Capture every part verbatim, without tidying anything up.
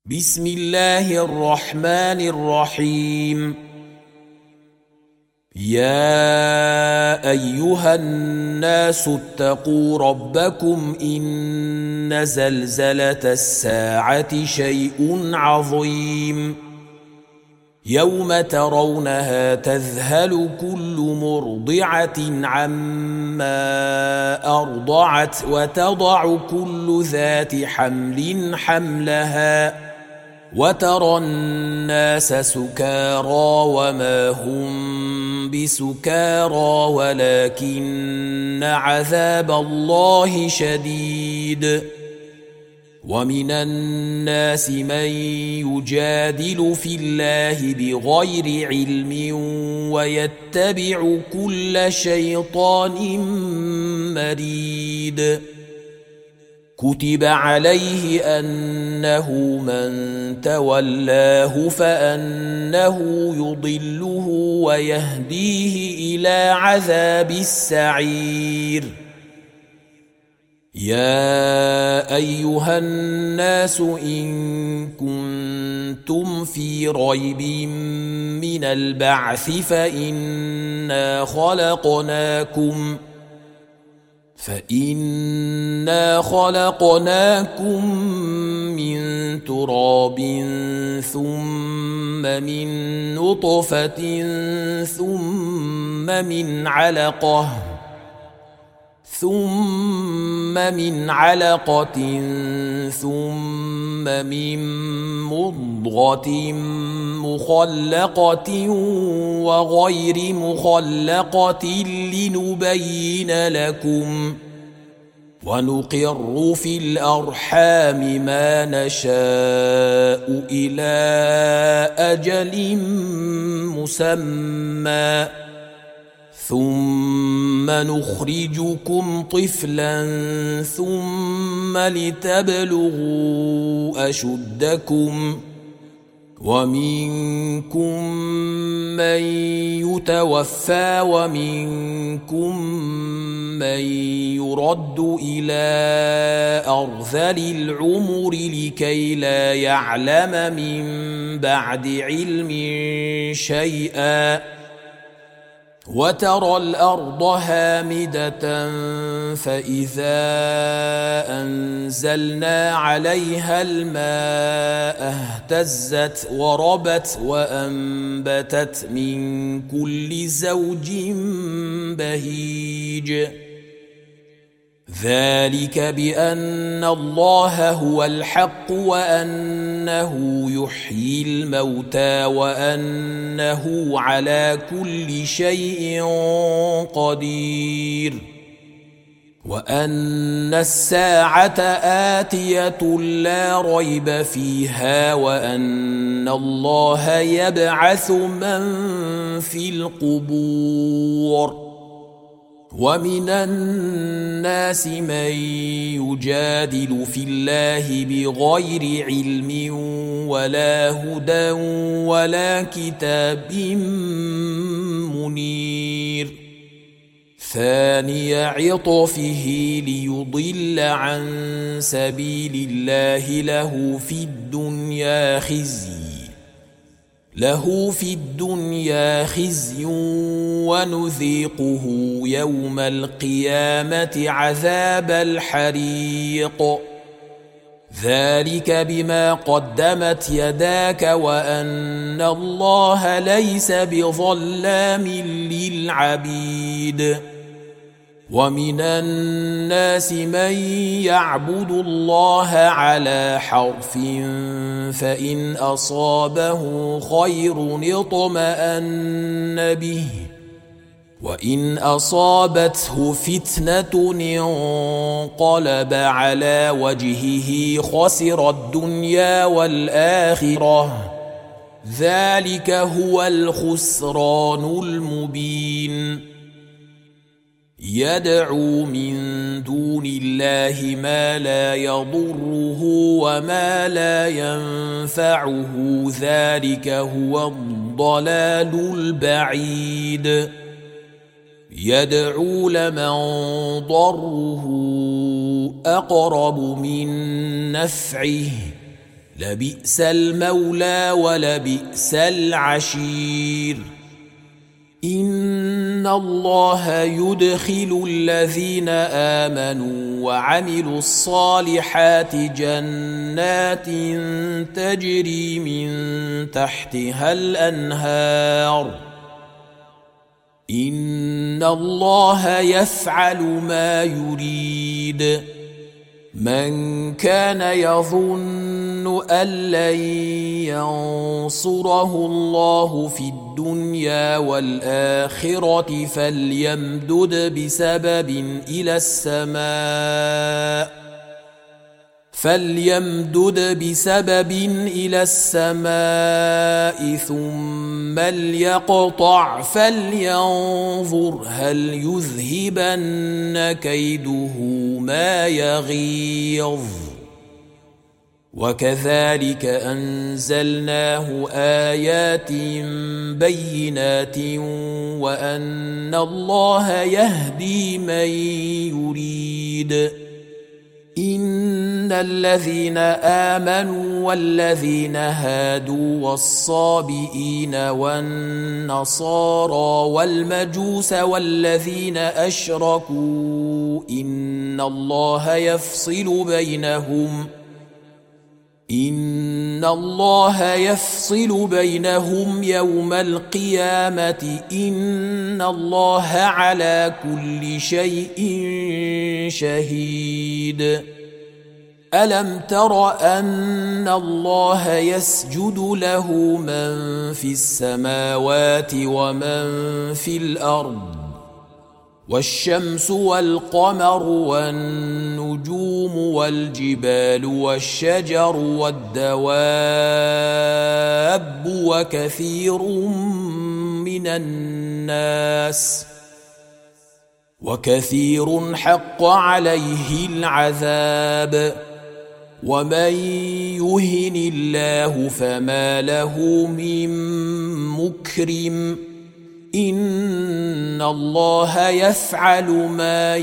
بسم الله الرحمن الرحيم. يا أيها الناس اتقوا ربكم إن زلزلة الساعة شيء عظيم يوم ترونها تذهل كل مرضعة عما أرضعت وتضع كل ذات حمل حملها وترى الناس سكارى وما هم بسكارى ولكن عذاب الله شديد. ومن الناس من يجادل في الله بغير علم ويتبع كل شيطان مريد. كتب عليه أنه من تولاه فأنه يضله ويهديه إلى عذاب السعير. يا أيها الناس إن كنتم في ريب من البعث فإنا خلقناكم فإنا خلقناكم من تراب ثم من نطفة ثم من علقة ثم من علقة ثم من مضغة مخلقة وغير مخلقة لنبين لكم ونقر في الأرحام ما نشاء إلى أجل مسمى ثم نخرجكم طفلا ثم لتبلغوا أشدكم ومنكم من يتوفى ومنكم من يرد إلى أرذل العمر لكي لا يعلم من بعد علم شيئا. وترى الأرض هامدة فإذا أنزلنا عليها الماء اهتزت وربت وأنبتت من كل زوج بهيج. ذلك بأن الله هو الحق وأنه يحيي الموتى وأنه على كل شيء قدير وأن الساعة آتية لا ريب فيها وأن الله يبعث من في القبور. ومن الناس من يجادل في الله بغير علم ولا هدى ولا كتاب منير. ثاني عطفه ليضل عن سبيل الله له في الدنيا خزي له في الدنيا خزي ونذيقه يوم القيامة عذاب الحريق. ذلك بما قدمت يداك وأن الله ليس بظلام للعبيد. ومن الناس من يعبد الله على حرف فإن أصابه خير اطمأن به وإن أصابته فتنة انقلب على وجهه خسر الدنيا والآخرة. ذلك هو الخسران المبين. يدعو من دون الله ما لا يضره وما لا ينفعه ذلك هو الضلال البعيد. يدعو لمن ضره أقرب من نفعه لبئس المولى ولبئس العشير. إن الله يدخل الذين آمنوا وعملوا الصالحات جنات تجري من تحتها الأنهار. إن الله يفعل ما يريد. من كان يظن أن لن ينصره الله في الدنيا والآخرة فليمدد بسبب إلى السماء فليمدد بسبب إلى السماء ثم ليقطع فلينظر هل يذهبن كيده ما يغيظ. وكذلك أنزلناه آيات بينات وأن الله يهدي من يريد. إن الذين آمنوا والذين هادوا والصابئين والنصارى والمجوس والذين أشركوا إن الله يفصل بينهم إن الله يفصل بينهم يوم القيامة إن الله على كل شيء شهيد. ألم تر أن الله يسجد له من في السماوات ومن في الأرض والشمس والقمر والنجوم والجبال والشجر والدواب وكثير من الناس وكثير حق عليه العذاب. ومن يهن الله فما له من مكرم. إن الله يفعل ما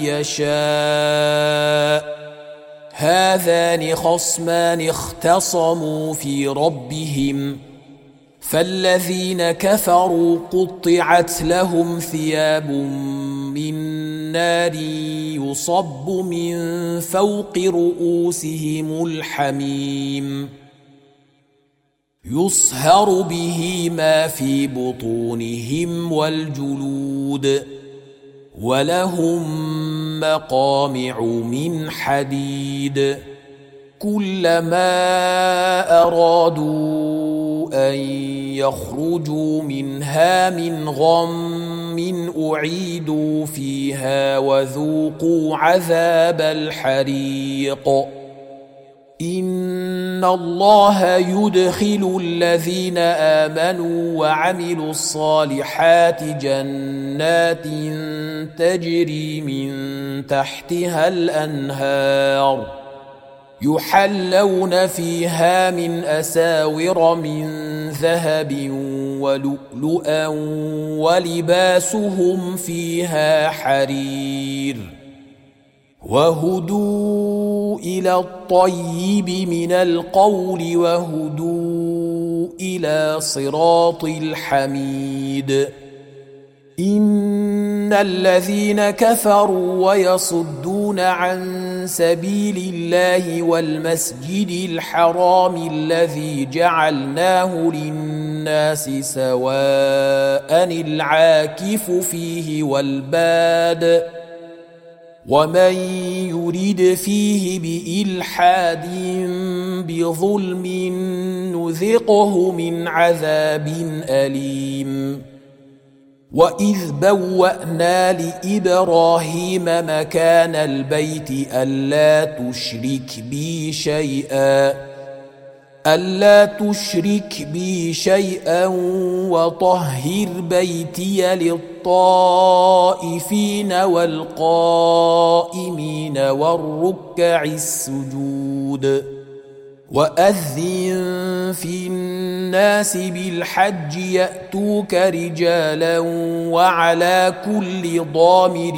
يشاء. هذان خصمان اختصموا في ربهم فالذين كفروا قطعت لهم ثياب من نار يصب من فوق رؤوسهم الحميم يصهر به ما في بطونهم والجلود ولهم مقامع من حديد كلما أرادوا أن يخرجوا منها من غم أعيدوا فيها وذوقوا عذاب الحريق. إن الله يدخل الذين آمنوا وعملوا الصالحات جنات تجري من تحتها الأنهار يحلون فيها من أساور من ذهب ولؤلؤا ولباسهم فيها حرير وهدوا إلى الطيب من القول وهدوا إلى صراط الحميد. إن الذين كفروا ويصدون عن سبيل الله والمسجد الحرام الذي جعلناه للناس سواء العاكف فيه والباد ومن يرد فيه بإلحاد بظلم نذقه من عذاب أليم. وإذ بوأنا لإبراهيم مكان البيت ألا تشرك بي شيئا ألا تشرك بي شيئا وطهر بيتي للطائفين والقائمين والركع السجود. وأذن في الناس بالحج يأتوك رجالا وعلى كل ضامر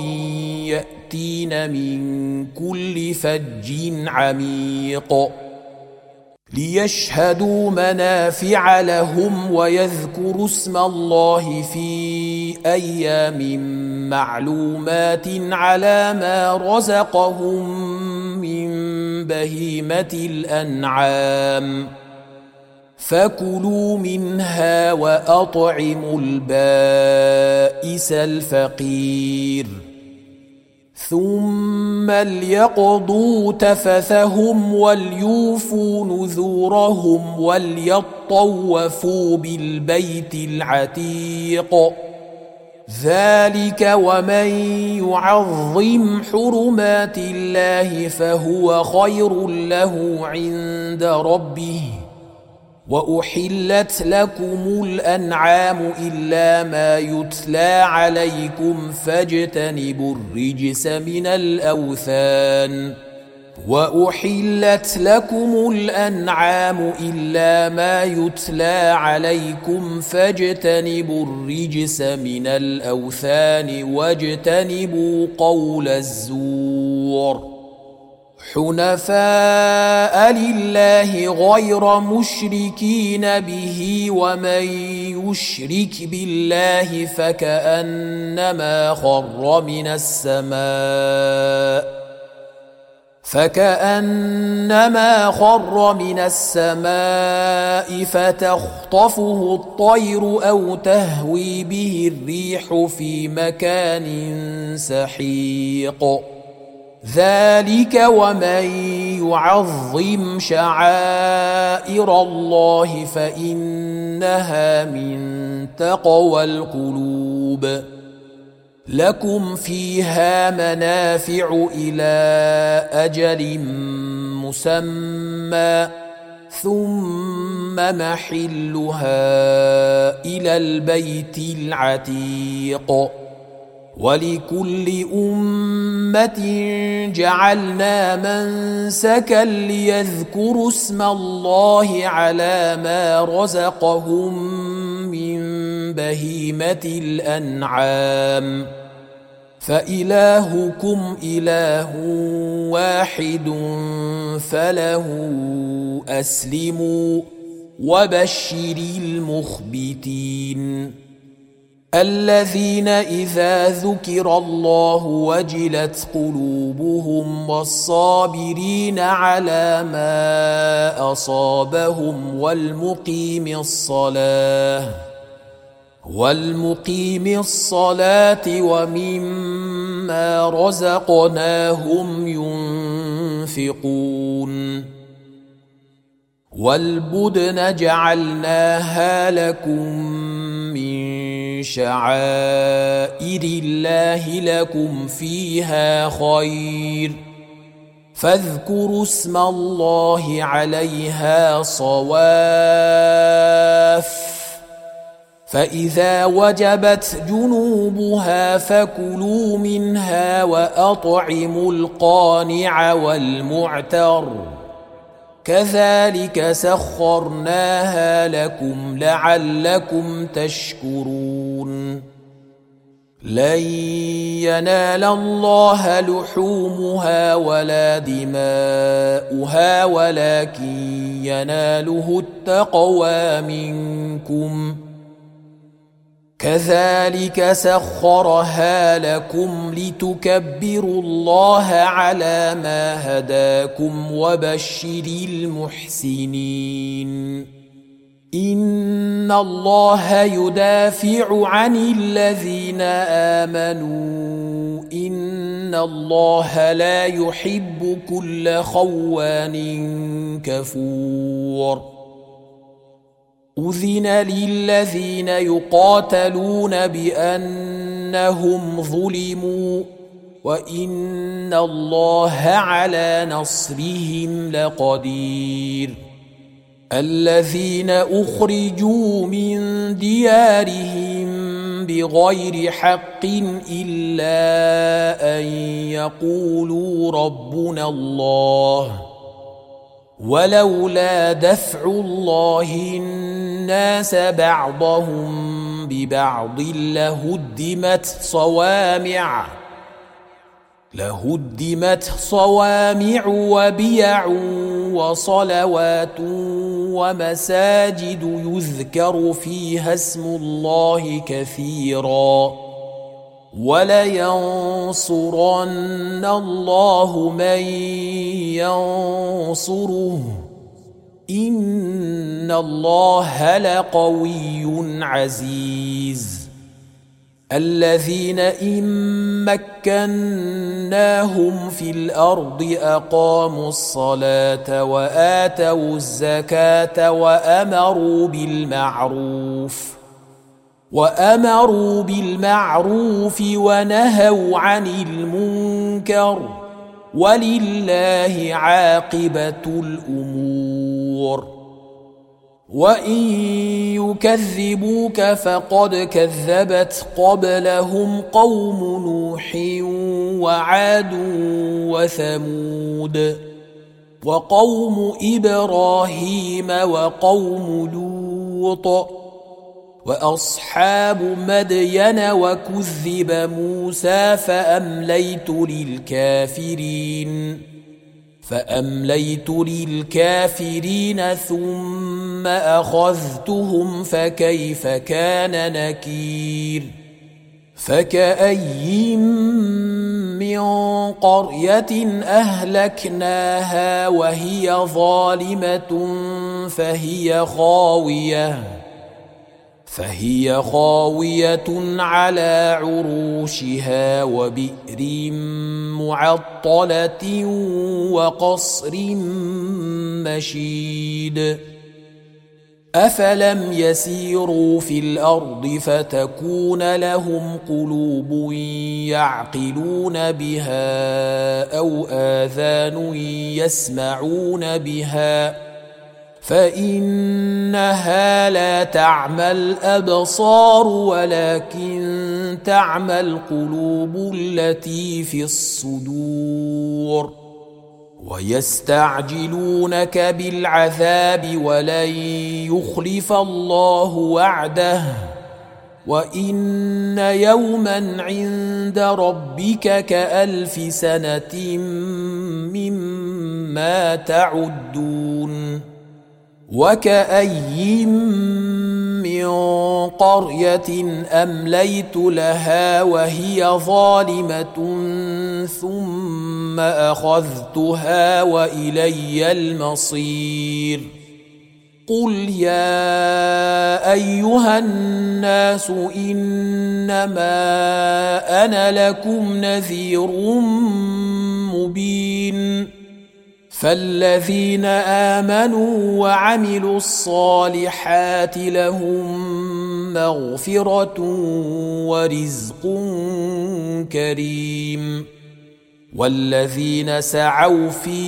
يأتين من كل فج عميق ليشهدوا منافع لهم ويذكروا اسم الله في أيام معلومات على ما رزقهم من بهيمة الأنعام فكلوا منها وأطعموا البائس الفقير ثم ليقضوا تفثهم وليوفوا نذورهم وليطوفوا بالبيت العتيق ذلك ومن يعظم حرمات الله فهو خير له عند ربه وأحلت لكم الأنعام إلا ما يتلى عليكم فاجتنبوا الرجس من الأوثان وأحلت لكم الأنعام إلا ما يتلى عليكم فاجتنبوا الرجس من الأوثان واجتنبوا قول الزور حنفاء لله غير مشركين به ومن يشرك بالله فكأنما خر من السماء فكأنما خر من السماء فتخطفه الطير أو تهوي به الريح في مكان سحيق ذلك ومن يعظم شعائر الله فإنها من تقوى القلوب لكم فيها منافع إلى أجل مسمى ثم محلها إلى البيت العتيق ولكل أمة جعلنا منسكا ليذكروا اسم الله على ما رزقهم من بهيمة الأنعام فإلهكم إله واحد فله أسلموا وبشر المخبتين الذين إذا ذكر الله وجلت قلوبهم والصابرين على ما أصابهم والمقيم الصلاة والمقيم الصلاة ومما رزقناهم ينفقون والبدن جعلناها لكم من شعائر الله لكم فيها خير فاذكروا اسم الله عليها صواف فإذا وجبت جنوبها فكلوا منها وأطعموا القانع والمعتر كذلك سخرناها لكم لعلكم تشكرون لن ينال الله لحومها ولا دماؤها ولكن يناله التقوى منكم كذلك سخرها لكم لتكبروا الله على ما هداكم وبشر المحسنين إن الله يدافع عن الذين آمنوا إن الله لا يحب كل خوان كفور أذن للذين يقاتلون بأنهم ظلموا وإن الله على نصرهم لقدير الذين أخرجوا من ديارهم بغير حق إلا أن يقولوا ربنا الله ولولا دفع الله الناس بعضهم ببعض لهدمت صوامع لهدمت صوامع وبيع وصلوات ومساجد يذكر فيها اسم الله كثيرا ولينصرن الله من ينصره إن الله لقوي عزيز الذين إن مكناهم في الأرض أقاموا الصلاة وآتوا الزكاة وأمروا بالمعروف وأمروا بالمعروف ونهوا عن المنكر ولله عاقبة الأمور وإن يكذبوك فقد كذبت قبلهم قوم نوح وعاد وثمود وقوم إبراهيم وقوم لوط وأصحاب مدين وكذب موسى فأمليت للكافرين فأمليت للكافرين ثم أخذتهم فكيف كان نكير فكأي من قرية أهلكناها وهي ظالمة فهي خاوية فهي خاوية على عروشها وبئر معطلة وقصر مشيد أفلم يسيروا في الأرض فتكون لهم قلوب يعقلون بها أو آذان يسمعون بها فإنها لا تعمى الأبصار ولكن تعمى القلوب التي في الصدور ويستعجلونك بالعذاب ولن يخلف الله وعده وإن يوما عند ربك كألف سنة مما تعدون وكأي من قرية أمليت لها وهي ظالمة ثم أخذتها وإلي المصير قل يا أيها الناس إنما أنا لكم نذير مبين فالذين آمنوا وعملوا الصالحات لهم مغفرة ورزق كريم والذين سعوا في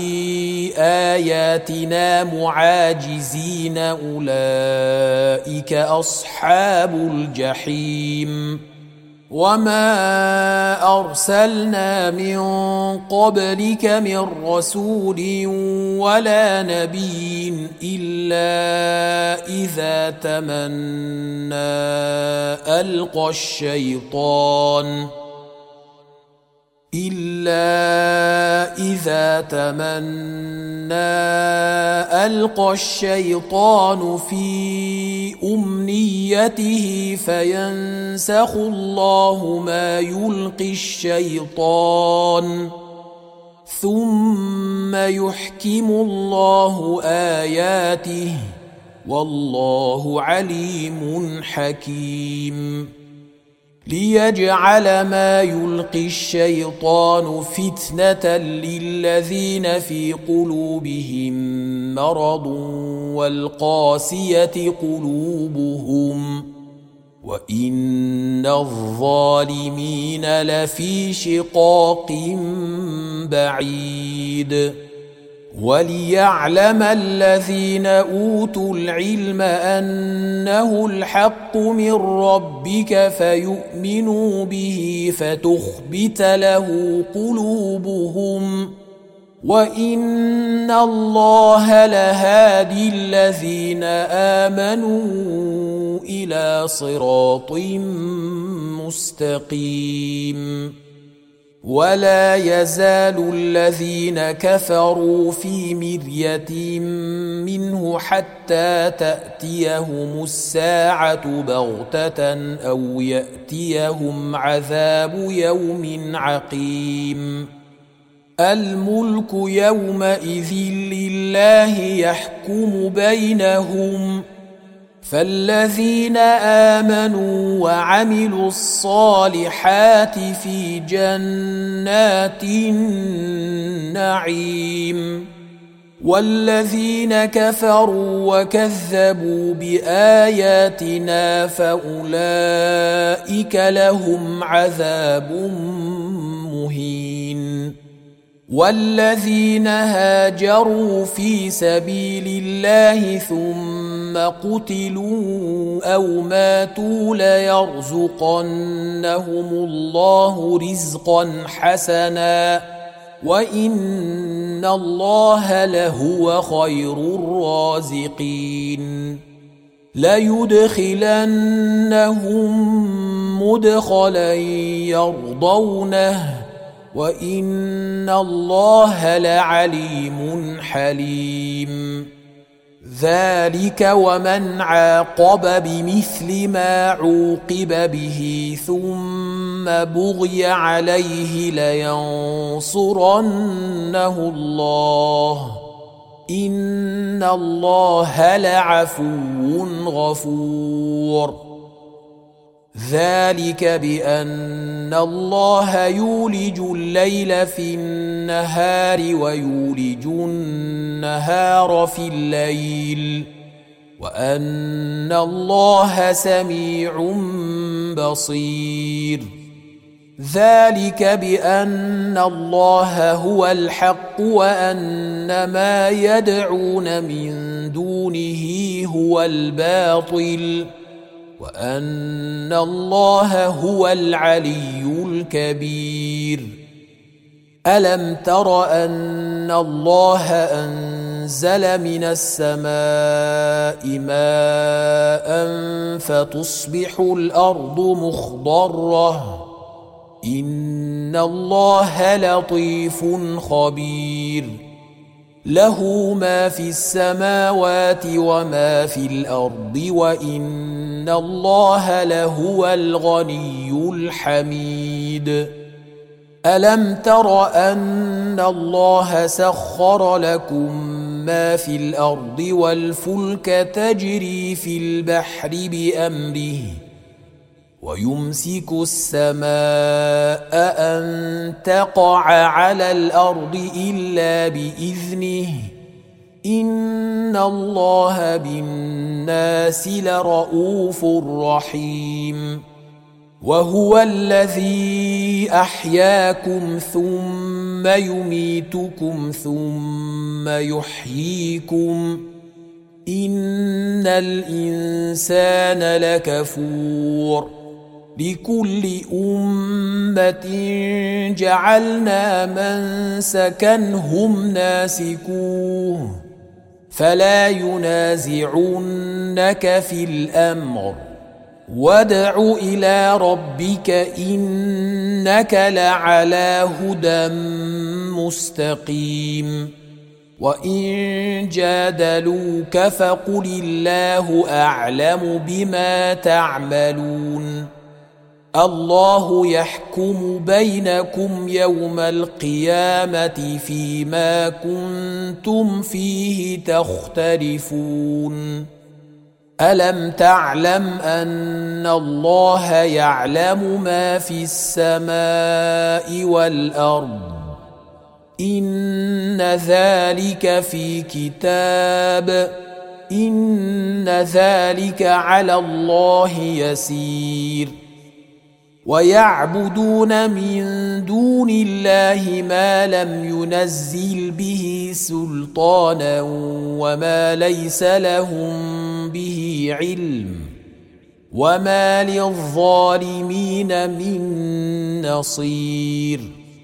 آياتنا معاجزين أولئك أصحاب الجحيم وما أرسلنا من قبلك من رسول ولا نبي إلا إذا تمنى ألقى الشيطان إلا إذا تمنى ألقى الشيطان في أمنيته فينسخ الله ما يلقي الشيطان ثم يحكم الله آياته والله عليم حكيم ليجعل ما يلقي الشيطان فتنة للذين في قلوبهم مرض والقاسية قلوبهم وإن الظالمين لفي شقاق بعيد وليعلم الذين أوتوا العلم أنه الحق من ربك فيؤمنوا به فتخبت له قلوبهم وإن الله لهادي الذين آمنوا إلى صراط مستقيم ولا يزال الذين كفروا في مرية منه حتى تأتيهم الساعة بغتة أو يأتيهم عذاب يوم عقيم. الملك يومئذ لله يحكم بينهم، فالذين آمنوا وعملوا الصالحات في جنات النعيم، والذين كفروا وكذبوا بآياتنا فأولئك لهم عذاب مهين. والذين هاجروا في سبيل الله ثم قتلوا أو ماتوا ليرزقنهم الله رزقا حسنا وإن الله لهو خير الرازقين. ليدخلنهم مدخلا يرضونه وإن الله لعليم حليم. ذلك ومن عاقب بمثل ما عوقب به ثم بغي عليه لينصرنه الله إن الله لعفو غفور. ذلك بأن الله يولج الليل في النهار ويولج النهار في الليل وأن الله سميع بصير. ذلك بأن الله هو الحق وأن ما يدعون من دونه هو الباطل وأن الله هو العلي الكبير. ألم تر أن الله أنزل من السماء ماء فتصبح الأرض مخضرة إن الله لطيف خبير. له ما في السماوات وما في الأرض وإن الله لهو الغني الحميد. ألم تر أن الله سخر لكم ما في الأرض والفلك تجري في البحر بأمره ويمسك السماء أن تقع على الأرض إلا بإذنه إن الله بالناس لرؤوف رحيم. وهو الذي أحياكم ثم يميتكم ثم يحييكم إن الإنسان لكفور. لكل أمة جعلنا منسكا هم ناسكوه فلا ينازعنك في الأمر وادع إلى ربك إنك لعلى هدى مستقيم. وإن جادلوك فقل الله أعلم بما تعملون. الله يحكم بينكم يوم القيامة فيما كنتم فيه تختلفون. ألم تعلم أن الله يعلم ما في السماء والأرض إن ذلك في كتاب إن ذلك على الله يسير. ويعبدون من دون الله ما لم ينزل به سلطانا وما ليس لهم به علم وما للظالمين من نصير.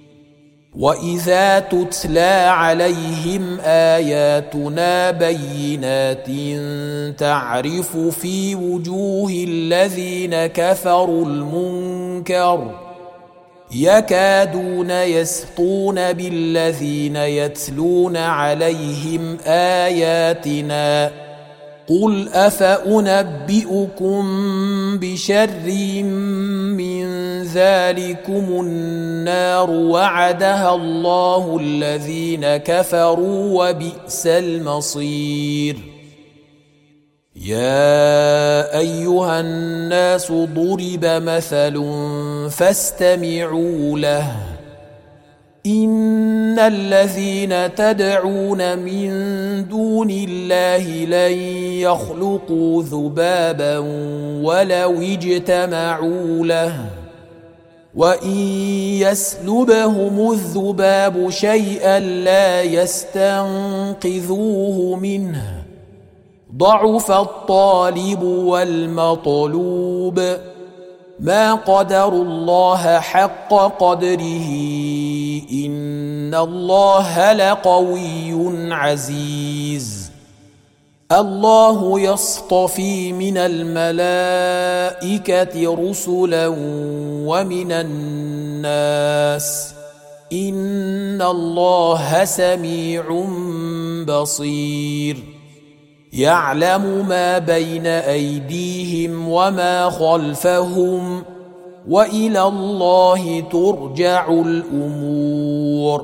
وإذا تتلى عليهم آياتنا بينات تعرف في وجوه الذين كفروا المنكر يكادون يسطون بالذين يتلون عليهم آياتنا قل أفأنبئكم بشر من ذلكم النار وعدها الله الذين كفروا وبئس المصير. يا أيها الناس ضرب مثل فاستمعوا له إن الذين تدعون من دون الله لن يخلقوا ذبابا ولو اجتمعوا له وإن يسلبهم الذباب شيئا لا يستنقذوه منه ضعف الطالب والمطلوب ما قدروا الله حق قدره إن الله لقوي عزيز. الله يصطفي من الملائكة رسلا ومن الناس إن الله سميع بصير. يعلم ما بين أيديهم وما خلفهم وإلى الله ترجع الأمور.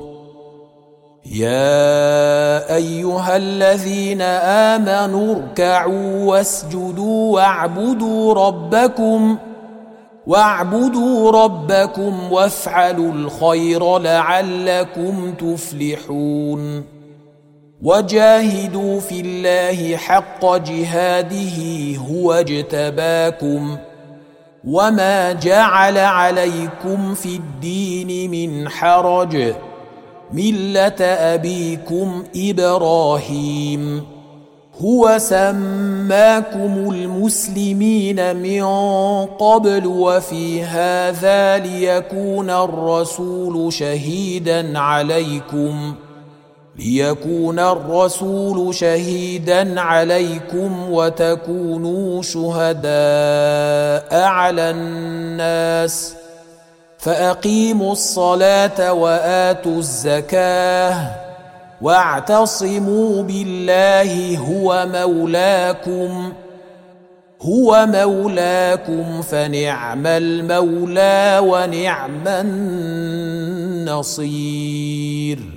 يا أيها الذين آمنوا اركعوا واسجدوا واعبدوا ربكم واعبدوا ربكم وافعلوا الخير لعلكم تفلحون. وجاهدوا في الله حق جهاده هو اجتباكم وما جعل عليكم في الدين من حرج ملة أبيكم إبراهيم هو سماكم المسلمين من قبل وفي هذا ليكون الرسول شهيدا عليكم ليكون الرسول شهيدا عليكم وتكونوا شهداء على الناس فأقيموا الصلاة وآتوا الزكاة واعتصموا بالله هو مولاكم هو مولاكم فنعم المولى ونعم النصير.